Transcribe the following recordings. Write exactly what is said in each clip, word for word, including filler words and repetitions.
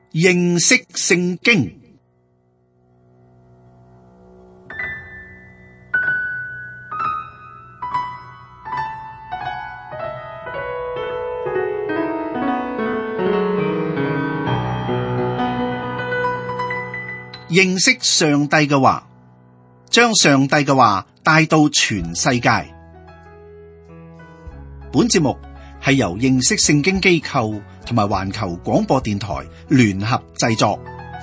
認識聖經。認識上帝嘅話，將上帝嘅話帶到全世界。本節目係由認識聖經機構同埋環球廣播電台聯合製作。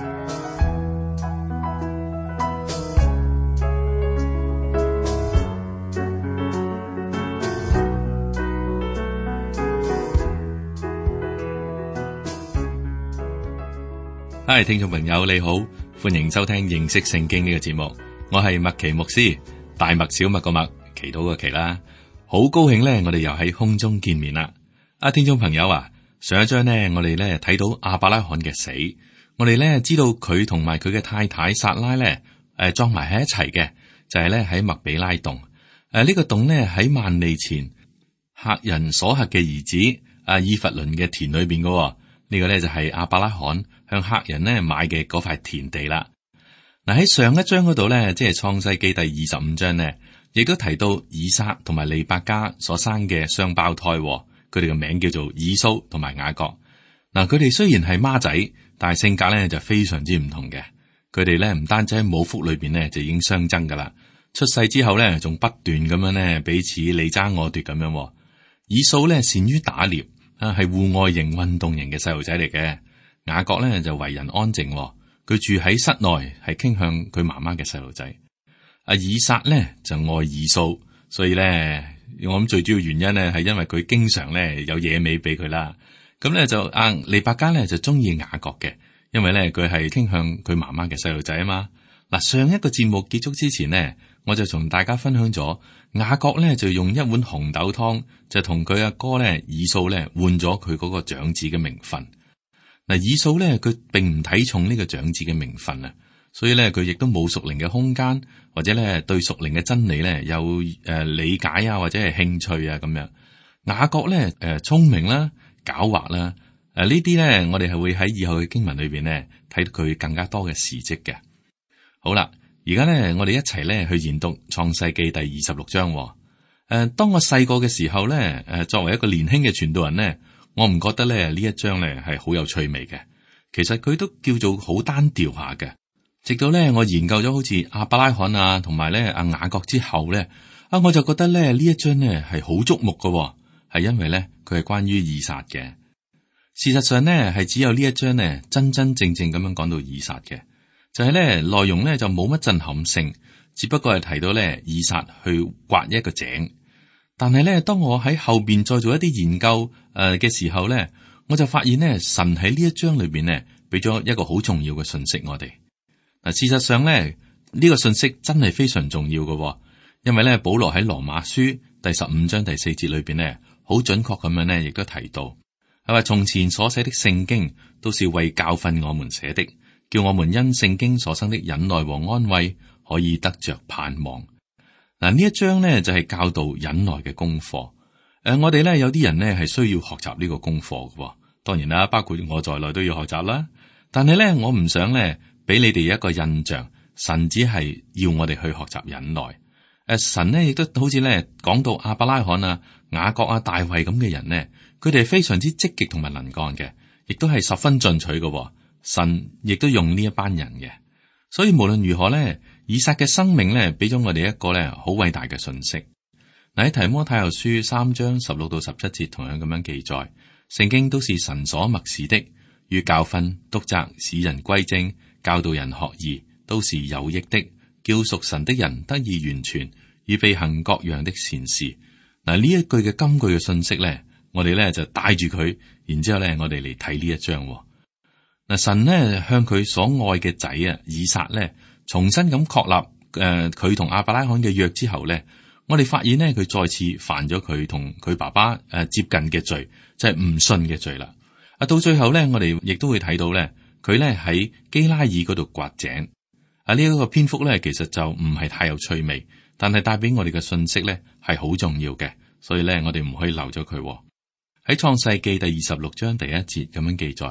嗨，聽眾朋友你好，歡迎收聽認識聖經呢個節目。我係麥奇牧師，大麥小麥個麥，祈禱個祈啦。好高興咧，我哋又喺空中見面啦。啊，聽眾朋友啊，上一章呢，我哋咧睇到亞伯拉罕嘅死，我哋咧知道佢同埋佢嘅太太撒拉咧，誒裝埋喺一齊嘅，就係咧喺麥比拉洞。誒、啊、呢、這個洞咧喺萬利前赫人所轄嘅兒子啊以弗倫嘅田裏邊嘅、哦。呢、這個咧就係亞伯拉罕向赫人咧買嘅嗰塊田地啦。嗱，喺上一章嗰度咧，即係創世記第二十五章咧，亦都提到以撒同埋利百加所生嘅雙胞胎，佢哋嘅名叫做以掃同埋雅各。嗱，佢哋雖然係孖仔，但係性格咧就非常之唔同嘅。佢哋咧唔單止喺母腹裏邊咧就已經相爭噶啦，出世之後咧仲不斷咁樣咧彼此你爭我奪咁樣。以掃咧善於打獵啊，係戶外型運動型嘅細路仔嚟嘅。雅各咧就為人安靜，佢住喺室內，係傾向佢媽媽嘅細路仔。阿以撒咧就愛以掃，所以咧我諗最主要原因咧係因為佢經常咧有野味俾佢啦。咁咧就阿利百加咧就中意雅各嘅，因為咧佢係傾向佢媽媽嘅細路仔啊嘛。嗱，上一個節目結束之前呢，我就同大家分享咗雅各咧就用一碗紅豆湯就同佢阿哥咧以掃咧換咗佢嗰個長子嘅名分。嗱，以掃咧佢並唔睇重呢個長子嘅名分啊，所以咧佢亦都冇屬靈嘅空間，或者咧對屬靈嘅真理咧有誒理解啊，或者係興趣啊咁樣。雅各咧誒聰明啦、狡猾啦，誒呢啲咧我哋係會喺以後嘅經文裏邊咧睇到佢更加多嘅事蹟嘅。好啦，而家咧我哋一齊咧去研讀創世記第二十六章。誒，當我細個嘅時候咧，誒作為一個年輕嘅傳道人咧。我唔覺得咧呢一章咧係好有趣味嘅，其實佢都叫做好單調下嘅。直到咧我研究咗好似亞伯拉罕啊同埋咧阿雅各之後咧，啊我就覺得咧呢一章咧係好矚目嘅，係因為咧佢係關於以撒嘅。事實上咧係只有呢一章咧真真正正咁樣講到以撒嘅，就係咧內容咧就冇乜震撼性，只不過係提到咧以撒去挖一個井。但係咧，當我喺後邊再做一啲研究誒嘅時候咧，我就發現咧，神喺呢一章裏邊咧，俾咗一個好重要嘅信息我哋。嗱，事實上咧，呢個信息真係非常重要嘅，因為咧，保羅喺羅馬書第十五章第四節裏邊咧，好準確咁樣咧，亦都提到係話從前所寫的聖經都是為教訓我們寫的，叫我們因聖經所生的忍耐和安慰，可以得着盼望。嗱，呢一章咧就係教導忍耐嘅功課。誒、呃，我哋咧有啲人咧係需要學習呢個功課嘅，當然啦，包括我在內都要學習啦。但係咧，我唔想咧俾你哋一個印象，神只係要我哋去學習忍耐。誒、呃，神咧亦都好似咧講到亞伯拉罕啊、雅各啊、大衛咁嘅人咧，佢哋係非常之積極同埋能幹嘅，亦都係十分進取嘅。神亦都用呢一班人嘅，所以無論如何咧。以撒嘅生命咧，俾咗我哋一個咧好偉大嘅信息。嗱，喺提摩太後書三章十六到十七節同樣咁樣記載，聖經都是神所默示的，與教訓、督責、使人歸正、教導人學義，都是有益的，叫屬神的人得以完全，預備行各樣的善事。嗱，呢一句嘅金句嘅信息咧，我哋咧就帶住佢，然之後咧我哋嚟睇呢一章。嗱，神咧向佢所愛嘅仔啊以撒咧。重新咁確立誒佢同亞伯拉罕嘅約之後咧，我哋發現咧佢再次犯咗佢同佢爸爸誒、呃、接近嘅罪，就係、是、唔信嘅罪啦。啊，到最後咧，我哋亦都會睇到咧，佢咧喺基拉耳嗰度掘井。啊，呢、這、一個篇幅咧，其實就唔係太有趣味，但係帶俾我哋嘅信息咧係好重要嘅，所以咧我哋唔可以漏咗佢。喺創世記第二十六章第一節咁樣記載，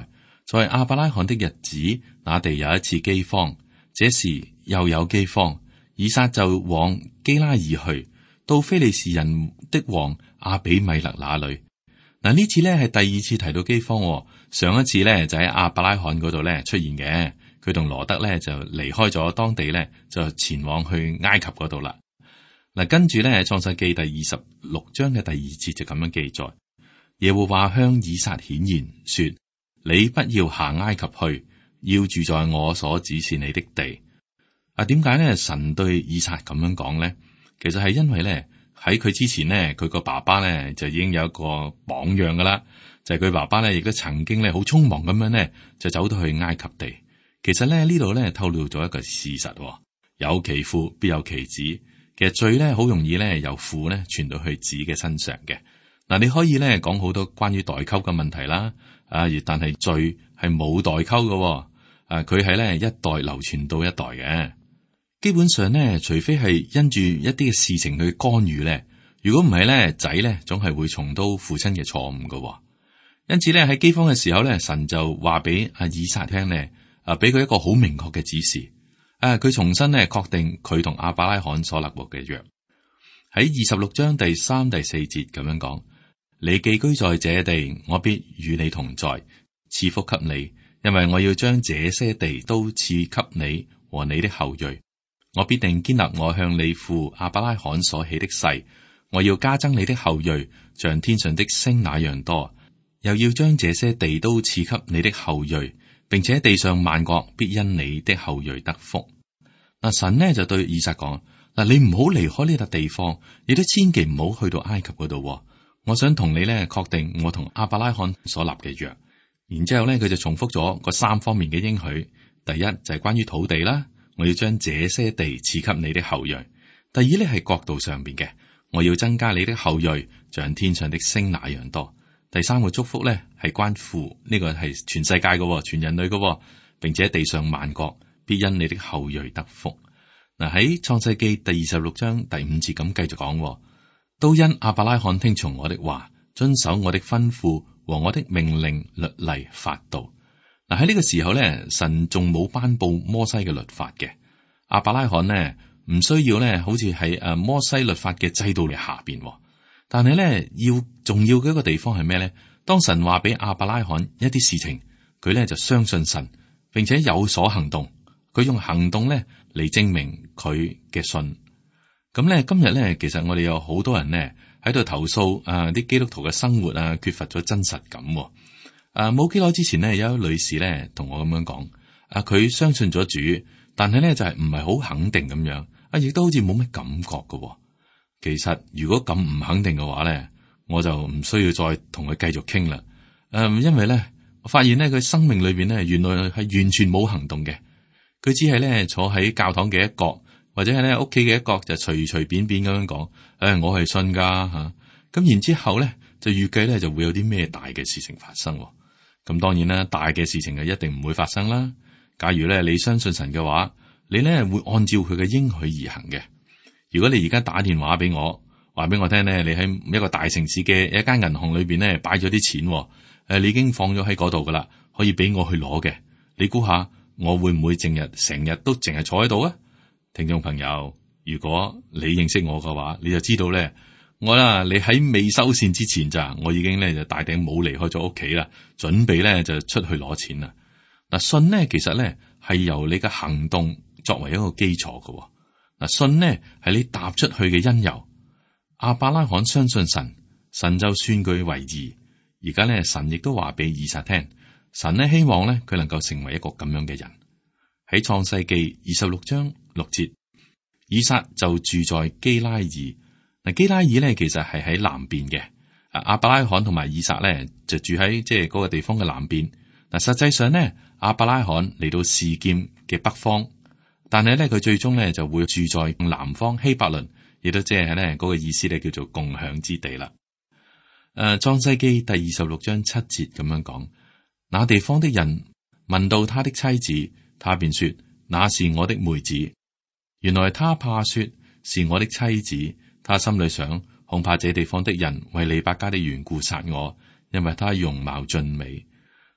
在亞伯拉罕的日子，那地有一次饑荒，這時又有饑荒，以撒就往基拉耳去，到非利士人的王亞比米勒那裏。嗱，呢次咧係第二次提到饑荒，上一次咧就喺亞伯拉罕嗰度咧出現嘅，佢同羅德咧就離開咗當地咧，就前往去埃及嗰度啦。嗱，跟住咧創世記第二十六章嘅第二節就咁樣記載，耶和華向以撒顯現說：你不要下埃及去，要住在我所指示你的地。啊，點解咧神對以撒咁樣講咧？其實係因為咧喺佢之前咧，佢個爸爸咧就已經有一個榜樣噶啦，就係、是、佢爸爸咧亦都曾經咧好匆忙咁樣咧就走到去埃及地。其實咧呢度咧透露咗一個事實，有其父必有其子。其實罪咧好容易咧由父咧傳到去子嘅身上嘅。嗱，你可以咧講好多關於代溝嘅問題啦，啊，而但係罪係冇代溝嘅，啊，佢係咧一代流傳到一代嘅。基本上咧，除非係因住一啲嘅事情去干預咧，如果唔係咧，仔咧總係會重蹈父親嘅錯誤嘅。因此咧喺饑荒嘅時候咧，神就話俾阿以撒聽咧，啊，俾佢一個好明確嘅指示。啊，佢重新咧確定佢同亞伯拉罕所立過嘅約。喺二十六章第三、第四節咁樣講：你寄居在這地，我必與你同在，賜福給你，因為我要將這些地都賜給你和你的後裔。我必定堅立我向你父亞伯拉罕所起的誓，我要加增你的後裔，像天上的星那樣多，又要將這些地都賜給你的後裔，並且地上萬國必因你的後裔得福。嗱，神呢就對以撒講：嗱，你唔好離開呢笪地方，亦都千祈唔好去到埃及嗰度。我想同你咧確定我同亞伯拉罕所立嘅約。然之後咧，佢就重複咗個三方面嘅應許。第一就係關於土地啦。我要將這些地賜給你的後裔。第二咧係國度上邊嘅，我要增加你的後裔，像天上的星那樣多。第三個祝福咧係關乎呢個係全世界嘅，全人類嘅，並且地上萬國必因你的後裔得福。嗱，喺創世記第二十六章第五節咁繼續講，都因亞伯拉罕聽從我的話，遵守我的吩咐和我的命令律例法度。嗱，喺呢個時候咧，神仲冇頒布摩西嘅律法嘅。亞伯拉罕呢唔需要咧，好似喺誒摩西律法嘅制度嚟下邊。但係咧要重要嘅一個地方係咩咧？當神話俾亞伯拉罕一啲事情，佢咧就相信神，並且有所行動。佢用行動咧嚟證明佢嘅信。咁咧今日咧，其實我哋有好多人咧喺度投訴啊，啲基督徒嘅生活啊缺乏咗真實感。啊，冇幾耐之前呢，有一位女士咧同我咁樣講，啊，佢相信咗主，但係咧就係唔係好肯定咁樣，啊，亦都好似冇乜感覺㗎。其實如果咁唔肯定嘅話咧，我就唔需要再同佢繼續傾啦。誒、啊，因為咧我發現咧佢生命裏邊咧原來係完全冇行動嘅，佢只係咧坐喺教堂嘅一角，或者係咧屋企嘅一角就隨隨便便咁樣講，誒、啊，我係信噶吓，咁、啊、然之後咧就預計咧就會有啲咩大嘅事情發生。咁當然啦，大嘅事情係一定唔會發生啦。假如咧你相信神嘅話，你咧會按照佢嘅應許而行嘅。如果你而家打電話俾我，話俾我聽咧，你喺一個大城市嘅一間銀行裏邊咧擺咗啲錢，誒，你已經放咗喺嗰度噶啦，可以俾我去攞嘅。你估下我會唔會淨日成日都淨係坐喺度啊？聽眾朋友，如果你認識我嘅話，你就知道咧。我啦，你喺未收線之前咋，我已經咧就戴頂帽離開咗屋企啦，準備咧就出去攞錢啦。嗱，信呢其實咧係由你嘅行動作為一個基礎嘅。嗱，信呢係你踏出去嘅因由。亞伯拉罕相信神，神就算佢為義。而家咧神亦都話俾以撒聽，神呢希望咧佢能夠成為一個咁樣嘅人。喺創世記二十六章六節，以撒就住在基拉耳。嗱，基拉耳咧其實係喺南邊嘅，啊，亞伯拉罕同埋以撒咧就住喺即係嗰個地方嘅南邊。嗱，實際上咧，亞伯拉罕嚟到示劍嘅北方，但係咧佢最終咧就會住在南方希伯倫，亦都即係咧嗰個意思咧叫做共享之地啦。誒，創世記第二十六章七節咁樣講，那地方的人問到他的妻子，他便說：那是我的妹子。原來他怕說是我的妻子。他心裏想，恐怕這地方的人為利百加的緣故殺我，因為他容貌俊美。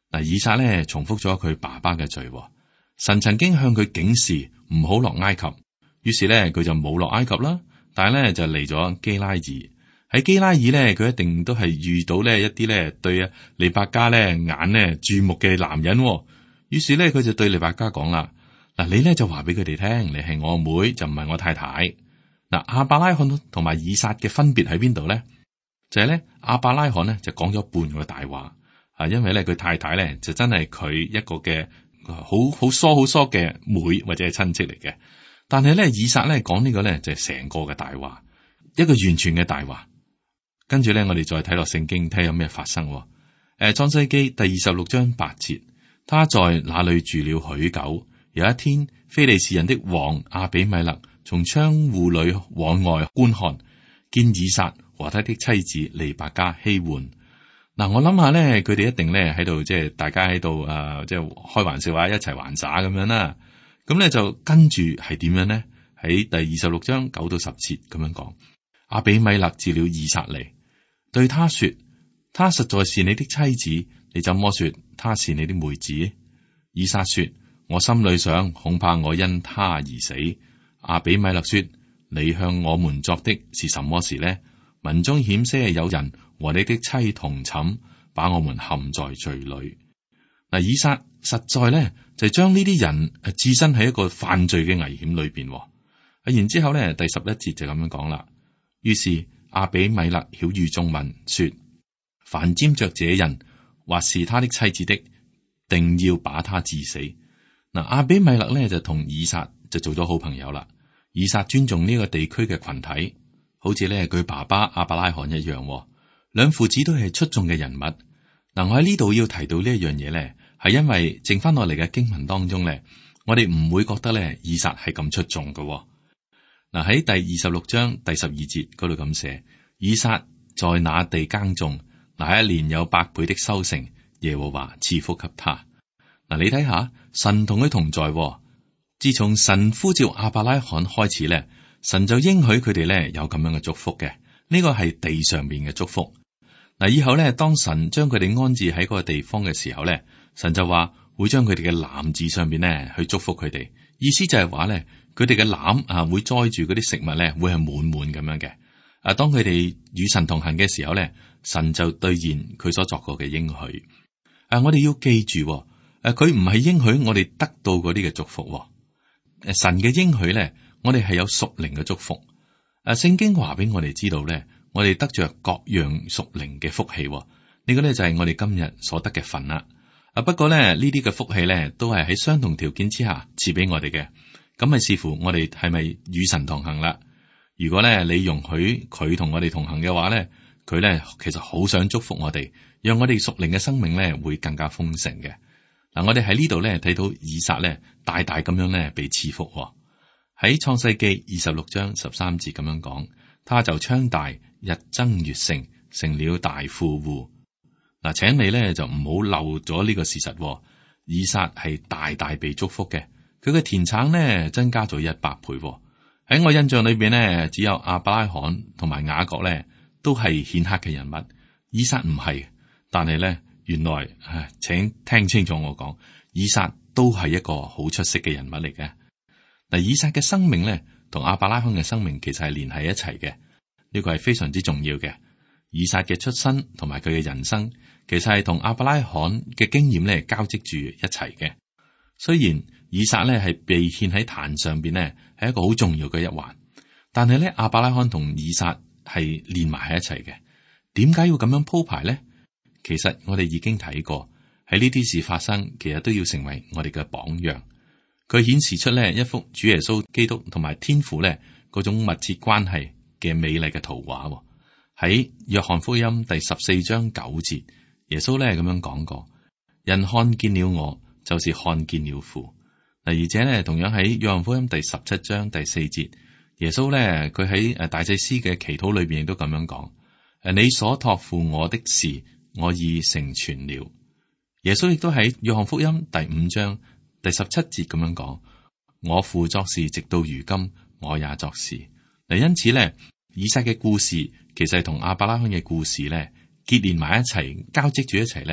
嗱，以撒咧重複咗佢爸爸嘅罪，神曾經向佢警示唔好落埃及，於是咧佢就冇落埃及啦，但係咧就嚟咗基拉耳。喺基拉耳咧，佢一定都係遇到呢一啲咧對啊利百加咧眼咧注目嘅男人，於是咧佢就對利百加講啦：嗱，你咧就話俾佢哋聽，你係我妹，就唔係我太太。嗱，亞伯拉罕同埋以撒嘅分別喺邊度咧？就係咧亞伯拉罕咧就講咗半個大話，啊，因為咧佢太太咧就真係佢一個嘅好好疏好疏嘅妹或者係親戚嚟嘅，但係咧以撒咧講呢個咧就係成個嘅大話，一個完全嘅大話。跟住咧，我哋再睇落聖經，睇有咩發生。誒，創世記第二十六章八節，他在那裏住了許久。有一天，非利士人的王亞比米勒從窗戶裏往外觀看，見以撒和他的妻子利百加嬉玩。嗱，我諗下咧，佢哋一定咧喺度，即係大家喺度誒，即係開玩笑話，一齊玩耍咁樣啦。咁咧就跟住係點樣咧？喺第二十六章九到十節咁樣講，亞比米勒召了以撒嚟，對他說：他實在是你的妻子，你怎麼說他是你的妹子？以撒說：我心裏想，恐怕我因他而死。亞比米勒說：你向我們作的是什麼事呢？民中險些有人和你的妻同寢，把我們陷在罪裏。嗱，以撒實在咧就將呢啲人誒置身喺一個犯罪嘅危險裏邊。啊，然之後咧第十一節就咁樣講啦。於是亞比米勒曉諭眾民說：凡沾着這人或是他的妻子的，定要把他治死。嗱，亞比米勒咧就同以撒就做咗好朋友啦。以撒尊重呢個地區嘅群體，好似咧佢爸爸亞伯拉罕一樣，兩父子都係出眾嘅人物。嗱，我喺呢度要提到呢一樣嘢咧，係因為剩翻落嚟嘅經文當中咧，我哋唔會覺得咧以撒係咁出眾嘅。嗱，喺第二十六章第十二節嗰度咁寫，以撒在那地耕種，那一年有百倍的收成，耶和華賜福給他。嗱，你睇下，神同佢同在。自從神呼召亞伯拉罕開始咧，神就應許佢哋咧有咁樣嘅祝福嘅。呢個係地上面嘅祝福。嗱，以後咧，當神將佢哋安置喺嗰個地方嘅時候咧，神就話會將佢哋嘅籃子上面咧去祝福佢哋。意思就係話咧，佢哋嘅籃啊會載住嗰啲食物咧，會係滿滿咁樣嘅。啊，當佢哋與神同行嘅時候咧，神就兌現佢所作過嘅應許。啊，我哋要記住，誒，佢唔係應許我哋得到嗰啲嘅祝福。誒，神嘅應許咧，我哋係有屬靈嘅祝福。誒，聖經話俾我哋知道咧，我哋得着各樣屬靈嘅福氣。呢個咧就係我哋今日所得嘅份啦。啊，不過咧呢啲嘅福氣咧，都係喺相同條件之下賜俾我哋嘅。咁咪視乎我哋係咪與神同行啦。如果咧你容許佢同我哋同行嘅話咧，佢咧其實好想祝福我哋，讓我哋屬靈嘅生命咧會更加豐盛嘅。嗱，我哋喺呢度咧睇到以撒咧大大咁樣咧被賜福。喺創世記二十六章十三節咁樣講，他就昌大，日增月盛，成了大富戶。嗱，請你咧就唔好漏咗呢個事實。以撒係大大被祝福嘅，佢嘅田產咧增加咗一百倍。喺我印象裏邊咧，只有亞伯拉罕同埋雅各咧都係顯赫嘅人物，以撒唔係。但係咧，原來唉，請聽清楚我講，以撒都係一個好出色嘅人物嚟嘅。嗱，以撒嘅生命咧，同亞伯拉罕嘅生命其實係連喺一齊嘅，呢個係非常之重要嘅。以撒嘅出身同埋佢嘅人生，其實係同亞伯拉罕嘅經驗咧交織住一齊嘅。雖然以撒咧係被獻喺壇上邊咧，係一個好重要嘅一環，但係咧亞伯拉罕同以撒係連埋喺一齊嘅。點解要咁樣鋪排咧？其實我哋已經睇過，喺呢啲事發生，其實都要成為我哋嘅榜樣。佢顯示出咧一幅主耶穌基督同埋天父咧嗰種密切關係嘅美麗嘅圖畫。喺約翰福音第十四章九節，耶穌咧咁樣講過：人看見了我，就是看見了父。嗱，而且咧同樣喺約翰福音第十七章第四節，耶穌咧佢喺誒大祭司嘅祈禱裏邊亦都咁樣講：誒，你所託付我的事，我已成全了。耶穌亦都喺約翰福音第五章第十七節咁樣講：我父作事，直到如今，我也作事。嗱，因此咧，以撒嘅故事其實係同亞伯拉罕嘅故事咧結連埋一齊，交織住一齊咧，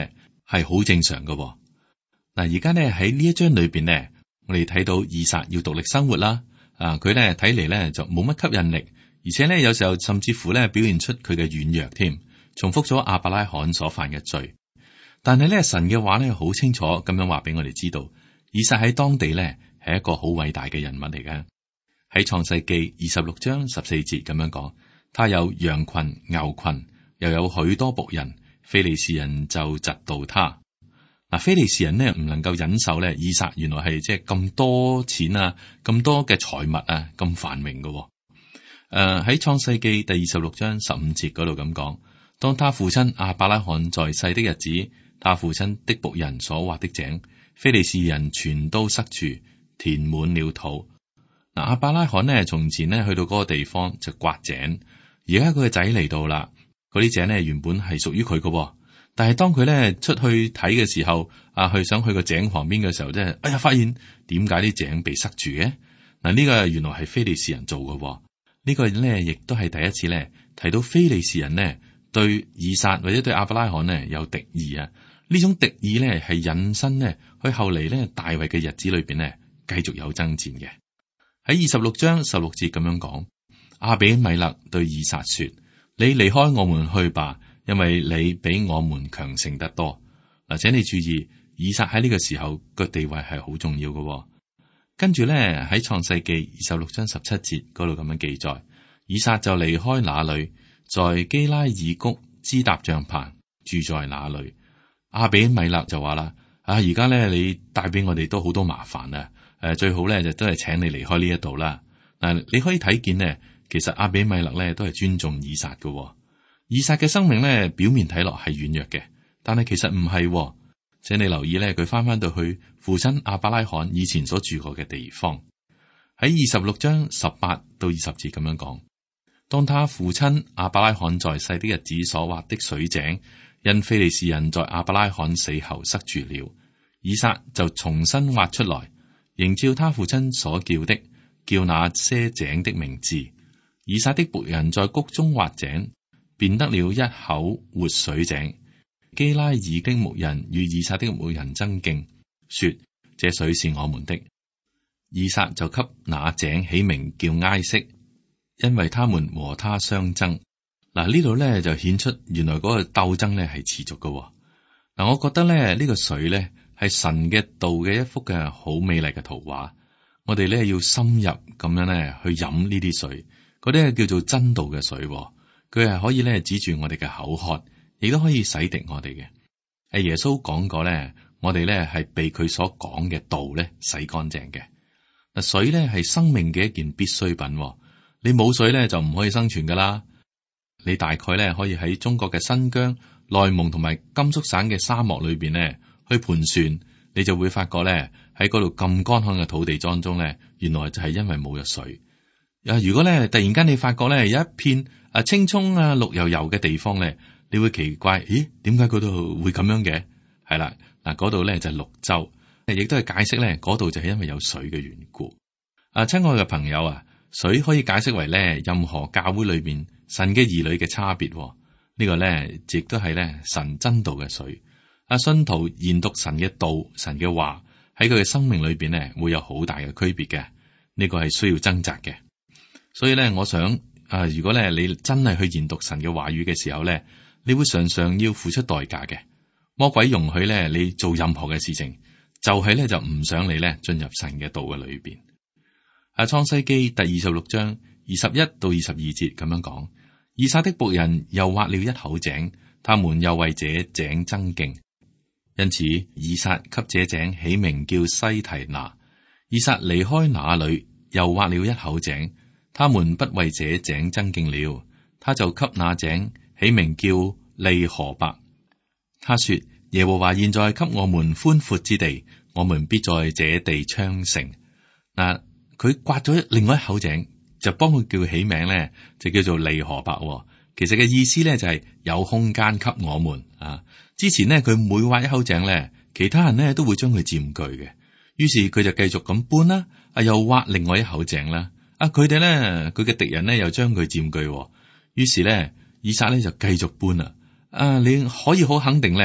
係好正常㗎喎。嗱，而家咧喺呢一章裏邊咧，我哋睇到以撒要獨立生活啦。啊，佢咧睇嚟咧就冇乜吸引力，而且咧有時候甚至乎咧表現出佢嘅軟弱添，重複咗亞伯拉罕所犯嘅罪。但係咧神嘅話咧好清楚咁樣話俾我哋知道，以撒喺當地咧係一個好偉大嘅人物嚟嘅。喺創世記二十六章十四節咁樣講，他有羊群、牛群，又有許多僕人，非利士人就嫉妒他。嗱，非利士人呢唔能夠忍受咧，以撒原來係即係咁多錢啊，咁多嘅財物啊，咁繁榮嘅。誒、呃，喺創世記第二十六章十五節嗰度咁講，當他父親亞伯拉罕在世的日子，他父親的僕人所挖的井，非利士人全都塞住，填滿了土。嗱，亞伯拉罕呢從前呢去到嗰個地方就刮井，而家佢嘅仔嚟到啦，嗰啲井呢原本係屬於佢嘅。但係當佢咧出去睇嘅時候，啊，去想去個井旁邊嘅時候，即係，哎呀，發現點解啲井被塞住嘅？嗱，呢個原來係非利士人做嘅。呢個咧亦都係第一次咧提到非利士人呢對以撒或者對亞伯拉罕呢有敵意啊。呢種敵意咧係引申呢去後嚟咧大衛嘅日子裏邊呢繼續有爭戰嘅。喺二十六章十六節咁樣講，亞比米勒對以撒說：你離開我們去吧。因為你比我們強盛得多。嗱，請你注意，以撒喺呢個時候個地位係好重要嘅。跟住咧喺創世記二十六章十七節嗰度咁樣記載，以撒就離開那裏，在基拉耳谷支搭帳棚，住在那裏。亞比米勒就話啦：啊，而家咧你帶俾我哋都好多麻煩啊！誒，最好咧就都係請你離開呢一度啦。嗱，你可以睇見呢，其實亞比米勒咧都係尊重以撒嘅。以撒嘅生命咧，表面睇落係軟弱嘅，但係其實唔係。請你留意咧，佢翻翻到去父親亞伯拉罕以前所住過嘅地方。喺二十六章十八到二十節咁樣講，當他父親亞伯拉罕在世的日子所挖的水井，因非利士人在亞伯拉罕死後塞住了，以撒就重新挖出來，仍照他父親所叫的，叫那些井的名字。以撒的僕人在谷中挖井，便得了一口活水井。基拉耳的牧人與以撒的牧人爭競，說：這水是我們的。以撒就給那井起名叫埃色，因為他們和他相爭。嗱，呢度咧就顯出原來嗰個鬥爭咧係持續嘅。嗱，我覺得咧呢個水咧係神嘅道嘅一幅嘅好美麗嘅圖畫。我哋咧要深入咁樣咧去飲呢啲水，嗰啲係叫做真道嘅水。佢係可以咧止住我哋嘅口渴，亦都可以洗滌我哋嘅。係耶穌講過咧，我哋咧係被佢所講嘅道咧洗乾淨嘅。嗱，水咧係生命嘅一件必需品，你冇水咧就唔可以生存噶啦。你大概咧可以喺中國嘅新疆、內蒙同埋甘肅省嘅沙漠裏邊咧去盤旋，你就會發覺咧喺嗰度咁乾旱嘅土地當中咧，原來就係因為冇咗水。啊，如果咧突然間你發覺咧有一片啊青蔥啊綠油油嘅地方咧，你會奇怪，咦？點解嗰度會咁樣嘅？係啦，嗱，嗰度咧就係綠洲，亦都係解釋咧嗰度就係因為有水嘅緣故。啊，親愛嘅朋友啊，水可以解釋為咧任何教會裏邊神嘅兒女嘅差別。這個、呢個咧亦都係咧神真道嘅水。啊，信徒研讀神嘅道、神嘅話喺佢嘅生命裏邊咧會有好大嘅區別嘅。呢、這個係需要掙扎嘅。所以咧，我想啊，如果咧你真係去研讀神嘅話語嘅時候咧，你會常常要付出代價嘅。魔鬼容許咧你做任何嘅事情，就係咧就唔想你咧進入神嘅道嘅裏邊。啊，創世記第二十六章二十一到二十二節咁樣講，以撒的僕人又挖了一口井，他們又為這井爭競，因此以撒給這井起名叫西提拿。以撒離開那裏，又挖了一口井，他們不為這井爭競了，他就給那井起名叫利河伯。他說：耶和華現在給我們寬闊之地，我們必在這地昌盛。嗱，佢刮咗另外一口井，就幫佢叫起名咧，就叫做利河伯。其實嘅意思咧就係有空間給我們啊。之前呢，佢每挖一口井咧，其他人咧都會將佢佔據嘅，於是佢就繼續咁搬啦，啊又挖另外一口井啦，啊佢哋咧佢嘅敵人咧又將佢佔據，於是咧以撒咧就繼續搬啦。啊，你可以好肯定咧，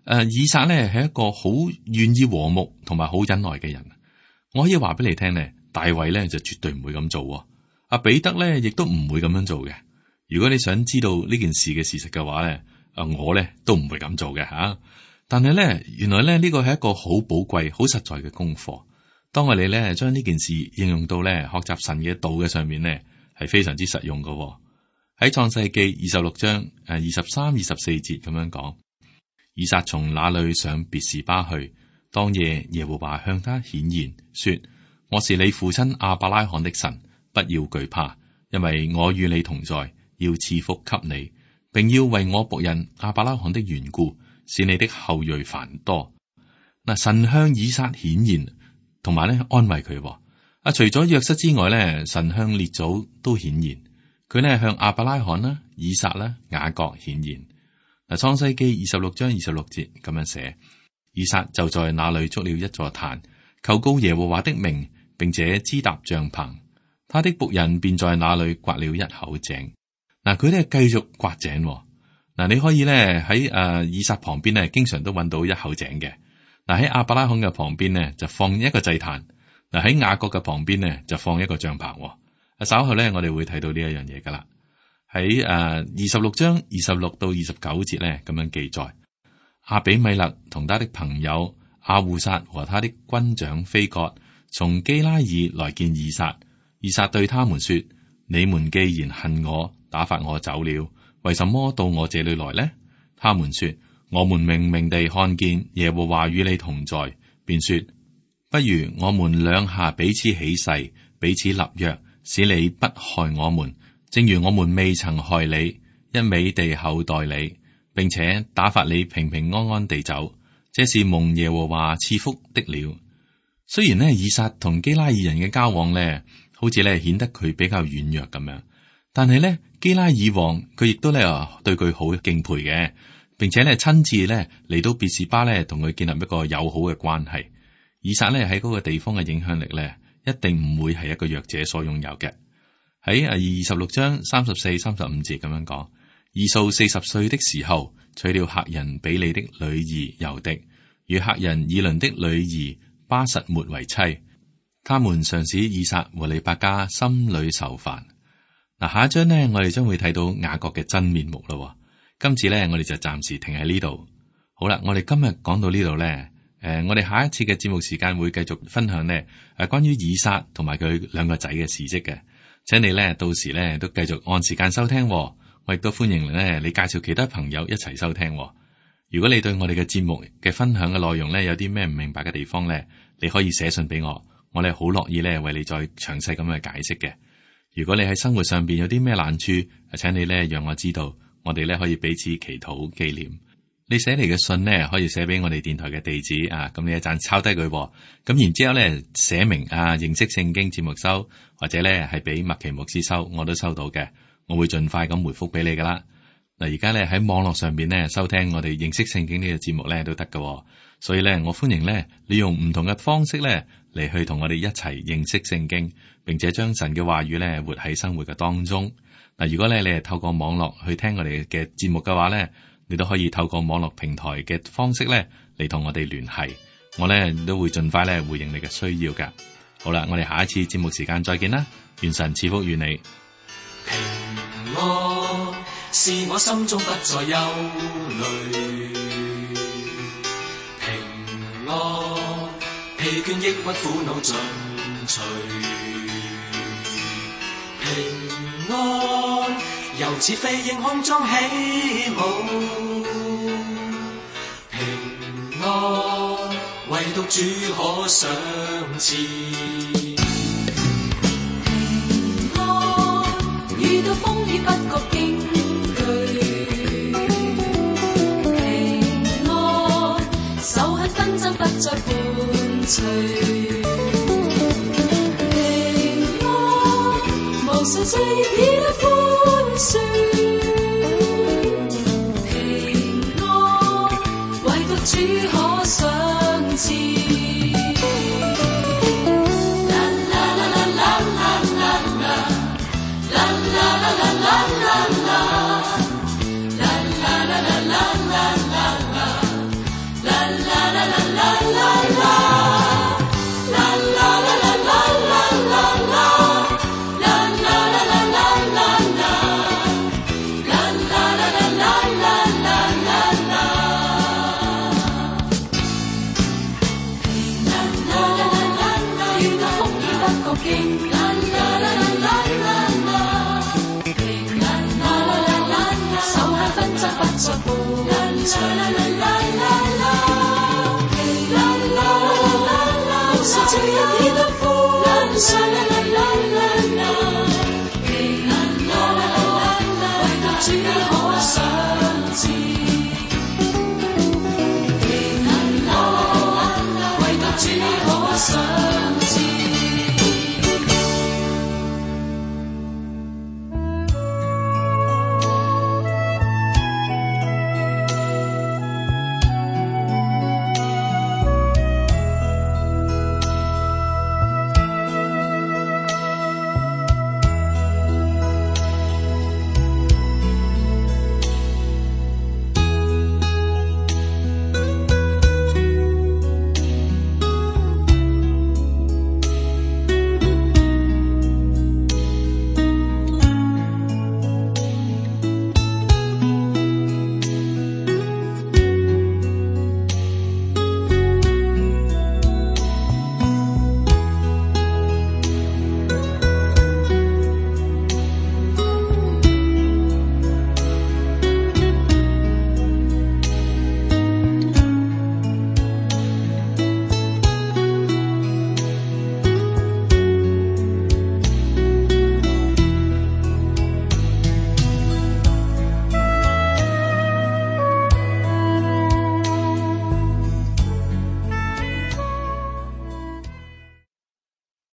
誒，以撒咧係一個好願意和睦同埋好忍耐嘅人。我可以話俾你聽咧，大衛咧就絕對唔會咁做。阿彼得咧亦都唔會咁樣做嘅。如果你想知道呢件事嘅事實嘅話咧，啊我咧都唔會咁做嘅吓。但係咧，原來咧呢個係一個好寶貴、好實在嘅功課。當我哋咧將呢件事應用到咧學習神嘅道嘅上面咧，係非常之實用嘅。喺創世記二十六章誒二十三、二十四節咁樣講，以撒從那裏上別是巴去，當夜耶和華向他顯現，說：我是你父親亞伯拉罕的神，不要懼怕，因為我與你同在，要賜福給你，並要為我僕人亞伯拉罕的緣故，使你的後裔繁多。嗱，神向以撒顯現，同埋咧安慰佢。啊，除咗約瑟之外咧，神向列祖都顯現。佢咧向亞伯拉罕啦、以撒啦、雅各顯現。嗱，創世記二十六章二十六節咁樣寫：以撒就在那裏築了一座壇，求告耶和華的名，並且支搭帳篷。他的僕人便在那裏掘了一口井。嗱，佢咧繼續掘井。嗱，你可以咧喺誒以撒旁邊咧，經常都揾到一口井嘅。嗱，喺亞伯拉罕嘅旁邊咧，就放一個祭壇。嗱，喺雅各嘅旁邊咧，就放一個帳篷。稍後咧，我哋會睇到呢一樣嘢噶啦。喺誒二十六章二十六到二十九節咧，咁樣記載：亞比米勒同他的朋友亞戶撒和他的軍長非割從基拉耳來見以撒。以撒對他們說：你們既然恨我，打發我走了，為什麼到我這裏來呢？他們說：我們明明地看見耶和華與你同在，便說：不如我們兩下彼此起誓，彼此立約，使你不害我們，正如我們未曾害你，一味地厚待你，並且打發你平平安安地走，這是蒙耶和華賜福的了。雖然呢，以撒同基拉耳人嘅交往呢，好似咧顯得佢比較軟弱咁樣，但係咧基拉耳王佢亦都咧對佢好敬佩嘅，並且咧親自咧嚟到別是巴咧同佢建立一個友好嘅關係。以撒咧喺嗰個地方嘅影響力咧，一定唔會係一個弱者所擁有嘅。喺啊二十六章三十四、三十五節咁樣講：以掃四十歲的時候，娶了赫人比利的女兒猶迪，與赫人以倫的女兒巴實末為妻。他們常使以撒和利百加心裏愁煩。嗱，下一章呢，我哋將會睇到雅各嘅真面目咯。今次呢，我哋就暫時停喺呢度。好啦，我哋今日講到呢度呢。誒、呃，我哋下一次嘅節目時間會繼續分享呢誒，關於以撒同埋佢兩個仔嘅事蹟嘅，請你呢到時呢都繼續按時間收聽，我亦都歡迎呢你介紹其他朋友一齊收聽。如果你對我哋嘅節目嘅分享嘅內容呢有啲咩唔明白嘅地方呢，你可以寫信俾我，我哋好樂意呢為你再詳細咁去解釋嘅。如果你喺生活上邊有啲咩難處，請你呢讓我知道，我哋呢可以彼此祈禱紀念。你寫嚟嘅信呢，可以寫俾我哋電台嘅地址啊，咁你一陣抄低佢，咁然之後咧寫明啊認識聖經節目收，或者咧係俾麥奇牧師收，我都收到嘅，我會盡快咁回覆俾你噶啦。嗱，而家咧喺網絡上邊咧收聽我哋認識聖經呢個節目咧都得噶，所以咧我歡迎咧你用唔同嘅方式咧嚟去同我哋一齊認識聖經，並且將神嘅話語咧活喺生活嘅當中。嗱，如果咧你係透過網絡去聽我哋嘅節目嘅話咧，你都可以透過網絡平台嘅方式咧嚟同我哋聯繫，我咧都會盡快咧回應你嘅需要噶。好啦，我哋下一次節目時間再見啦，願神賜福於你。 平安是我心中不再憂慮，平安疲倦抑鬱苦惱盡除，平安由似飛鷹空中起舞，平安唯獨主可賞賜， 平安遇到風雨不覺驚懼，平安仇恨紛爭不再伴隨，平安無常世已得寬恕，平安唯獨主可賞賜。 經，啦啦啦啦啦啦，經啦啦啦啦啦，手下紛爭不再伴，啦啦啦啦啦啦，經啦啦啦啦，無數情人已得歡，啦啦啦啦啦啦，經啦啦啦啦，唯獨主可想知，經啦啦啦啦，唯獨主可想。